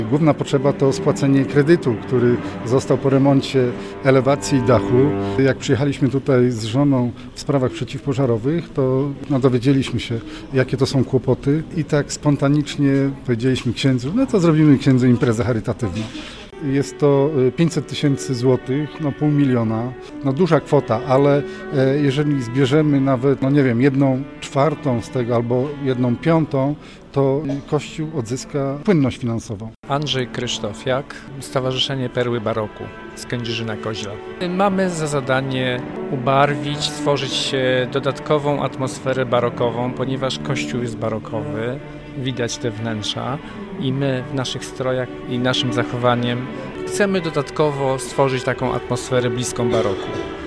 Główna potrzeba to spłacenie kredytu, który został po remoncie elewacji i dachu. Jak przyjechaliśmy tutaj z żoną w sprawach przeciwpożarowych, to dowiedzieliśmy się, jakie to są kłopoty i tak spontanicznie powiedzieliśmy księdzu, to zrobimy księdzu imprezę charytatywną. Jest to 500 tysięcy złotych, 500 000, duża kwota, ale jeżeli zbierzemy nawet, 1/4 z tego albo 1/5, to Kościół odzyska płynność finansową. Andrzej Krzysztofiak, Stowarzyszenie Perły Baroku z Kędzierzyna-Koźla. Mamy za zadanie ubarwić, stworzyć dodatkową atmosferę barokową, ponieważ Kościół jest barokowy, widać te wnętrza i my w naszych strojach i naszym zachowaniem chcemy dodatkowo stworzyć taką atmosferę bliską baroku.